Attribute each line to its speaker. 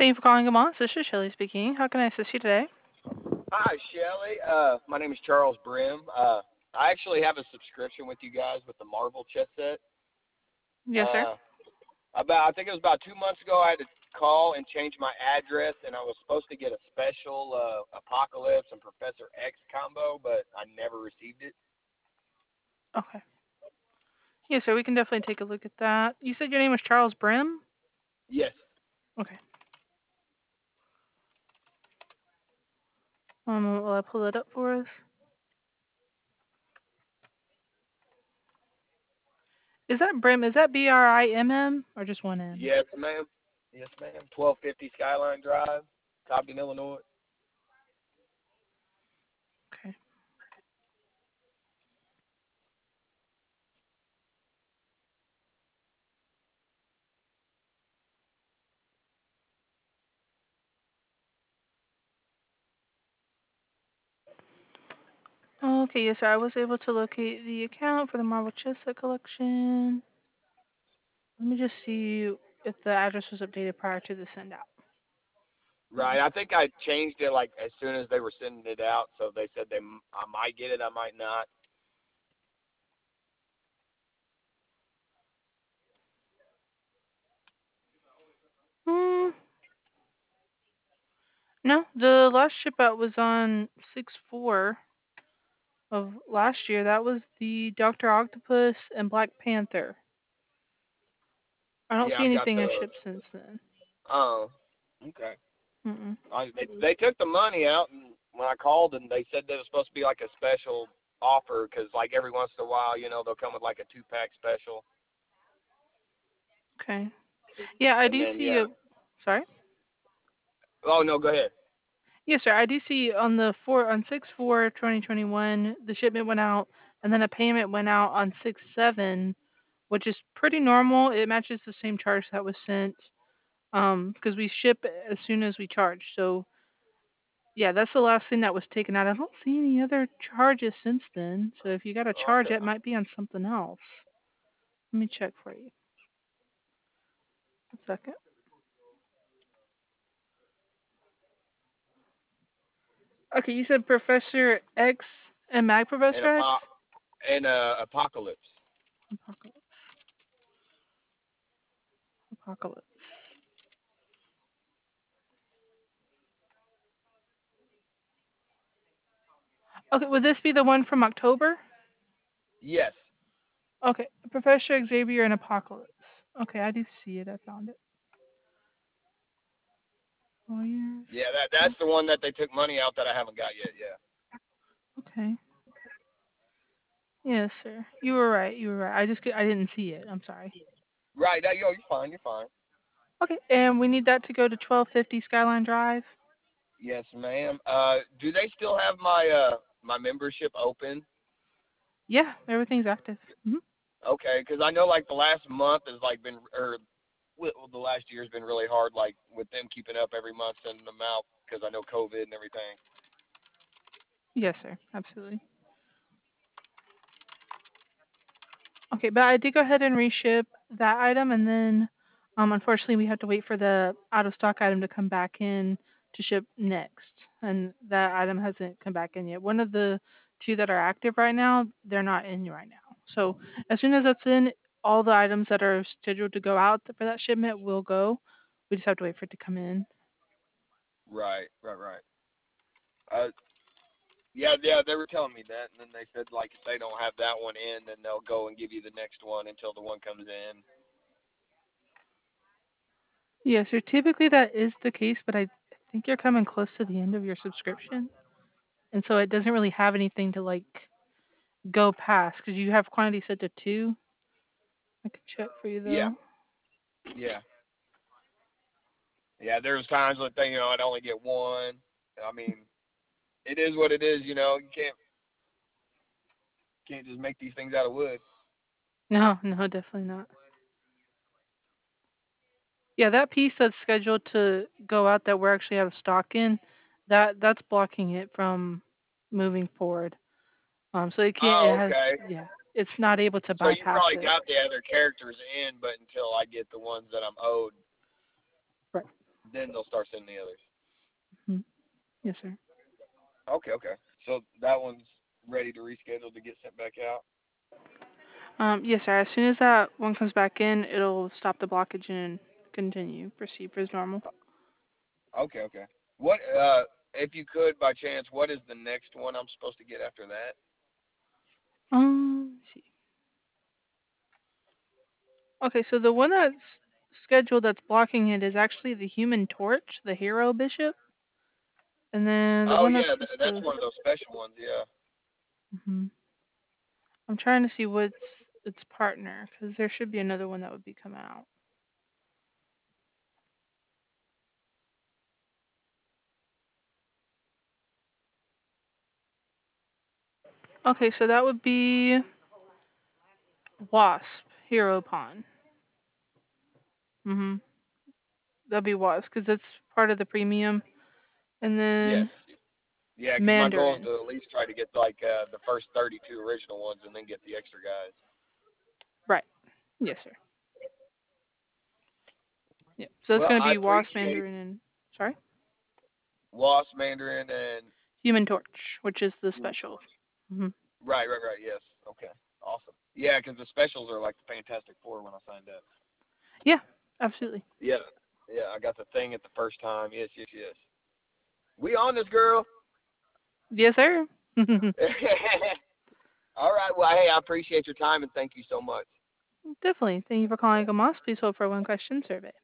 Speaker 1: Thank you for calling Gamon. This is Shelly speaking. How can I assist you today?
Speaker 2: Hi, Shelly. My name is Charles Brim. I actually have a subscription with you guys with the Marvel chess set.
Speaker 1: Yes, sir.
Speaker 2: Uh, I think it was about 2 months ago. I had to call and change my address, and I was supposed to get a special Apocalypse and Professor X combo, but I never received it.
Speaker 1: Okay. Yes, sir. We can definitely take a look at that. You said your name was Charles Brim?
Speaker 2: Yes.
Speaker 1: Okay. One moment while I pull it up for us. Is that Brim? Is that Brimm or just one M?
Speaker 2: Yes, ma'am. Yes, ma'am. 1250 Skyline Drive, Cobden, Illinois.
Speaker 1: Okay. Okay, yes, sir. I was able to locate the account for the Marvel Chess Set collection. Let me just see if the address was updated prior to the send out.
Speaker 2: Right. I think I changed it like as soon as they were sending it out, so they said I might get it, I might not.
Speaker 1: Hmm. No, the last ship out was on 6/4 of last year. That was the Doctor Octopus and Black Panther. I don't
Speaker 2: Yeah,
Speaker 1: see
Speaker 2: I've got
Speaker 1: anything
Speaker 2: the.
Speaker 1: in ship since then.
Speaker 2: Oh, okay.
Speaker 1: Mm-mm.
Speaker 2: They took the money out, and when I called, and they said there was supposed to be like a special offer because like every once in a while, they'll come with like a 2-pack special,
Speaker 1: Okay. Yeah, I
Speaker 2: and
Speaker 1: do
Speaker 2: then
Speaker 1: see
Speaker 2: yeah.
Speaker 1: a. Sorry.
Speaker 2: Oh no, go ahead.
Speaker 1: Yes, sir. I do see on the 6/4/2021 the shipment went out, and then a payment went out on 6/7, which is pretty normal. It matches the same charge that was sent. Because we ship as soon as we charge. So yeah, that's the last thing that was taken out. I don't see any other charges since then. So if you got a charge,
Speaker 2: Okay.
Speaker 1: it might be on something else. Let me check for you. A second. Okay, you said Professor X and Mag
Speaker 2: And
Speaker 1: Professor X?
Speaker 2: Apocalypse.
Speaker 1: Apocalypse. Apocalypse. Okay, would this be the one from October?
Speaker 2: Yes.
Speaker 1: Okay, Professor Xavier and Apocalypse. Okay, I do see it. I found it. Warriors.
Speaker 2: Yeah, that's the one that they took money out that I haven't got yet. Yeah.
Speaker 1: Okay. Yes, sir. You were right. You were right. I didn't see it. I'm sorry.
Speaker 2: Right. You're fine. You're fine.
Speaker 1: Okay, and we need that to go to 1250 Skyline Drive.
Speaker 2: Yes, ma'am. Do they still have my membership open?
Speaker 1: Yeah, everything's active.
Speaker 2: Okay, because I know like the last month has like been, or the last year has been really hard, like with them keeping up every month sending them out because I know COVID and everything.
Speaker 1: Yes, sir. Absolutely. Okay, but I did go ahead and reship that item, and then, unfortunately, we have to wait for the out of stock item to come back in to ship next, and that item hasn't come back in yet. One of the two that are active right now, they're not in right now. So as soon as that's in, all the items that are scheduled to go out for that shipment will go. We just have to wait for it to come in.
Speaker 2: Right, right, right. Uh, yeah, they were telling me that, and then they said like if they don't have that one in, then they'll go and give you the next one until the one comes in.
Speaker 1: Yes, so typically that is the case, but I think you're coming close to the end of your subscription, and so it doesn't really have anything to like go past because you have quantity set to 2. I can check for you
Speaker 2: Yeah,
Speaker 1: though.
Speaker 2: yeah, yeah. There's times when I'd only get one. I mean, it is what it is. You can't just make these things out of wood.
Speaker 1: No, no, definitely not. Yeah, that piece that's scheduled to go out that we're actually out of stock in, that's blocking it from moving forward. So it can't. It
Speaker 2: Oh,
Speaker 1: has.
Speaker 2: okay.
Speaker 1: Yeah, it's not able to
Speaker 2: So you
Speaker 1: bypass
Speaker 2: probably
Speaker 1: it.
Speaker 2: got the other characters in, but until I get the ones that I'm owed,
Speaker 1: Right.
Speaker 2: then they'll start sending the others.
Speaker 1: Mhm. Yes, sir.
Speaker 2: Okay. So that one's ready to reschedule to get sent back out.
Speaker 1: Yes, sir. As soon as that one comes back in, it'll stop the blockage and continue. Proceed as normal.
Speaker 2: Okay. What if you could by chance, what is the next one I'm supposed to get after that?
Speaker 1: Let's see. Okay, so the one that's scheduled that's blocking it is actually the Human Torch, the Hero Bishop, and then the
Speaker 2: Oh
Speaker 1: one that's
Speaker 2: yeah,
Speaker 1: supposed
Speaker 2: that's
Speaker 1: to.
Speaker 2: one of those special ones. Yeah.
Speaker 1: hmm I'm trying to see what's its partner because there should be another one that would be come out. Okay, so that would be Wasp, Hero Pawn. Mhm. That'd be Wasp because it's part of the premium, and
Speaker 2: Yes.
Speaker 1: then
Speaker 2: Yeah, because my goal is
Speaker 1: Mandarin.
Speaker 2: to at least try to get like the first 32 original ones, and then get the extra guys.
Speaker 1: Right. Yes, sir. Yeah. So it's
Speaker 2: Well,
Speaker 1: gonna
Speaker 2: I
Speaker 1: be Wasp,
Speaker 2: appreciate
Speaker 1: Mandarin, and sorry,
Speaker 2: Wasp, Mandarin, and
Speaker 1: Human Torch, which is the
Speaker 2: Human
Speaker 1: special.
Speaker 2: Torch.
Speaker 1: Mhm.
Speaker 2: Right. Yes. Okay. Awesome. Yeah, because the specials are like the Fantastic Four when I signed up.
Speaker 1: Yeah, absolutely.
Speaker 2: Yeah. Yeah, I got the thing at the first time. Yes. We on this, girl.
Speaker 1: Yes, sir.
Speaker 2: All right. Well, hey, I appreciate your time and thank you so much.
Speaker 1: Definitely. Thank you for calling Amos. Please hold for one question survey.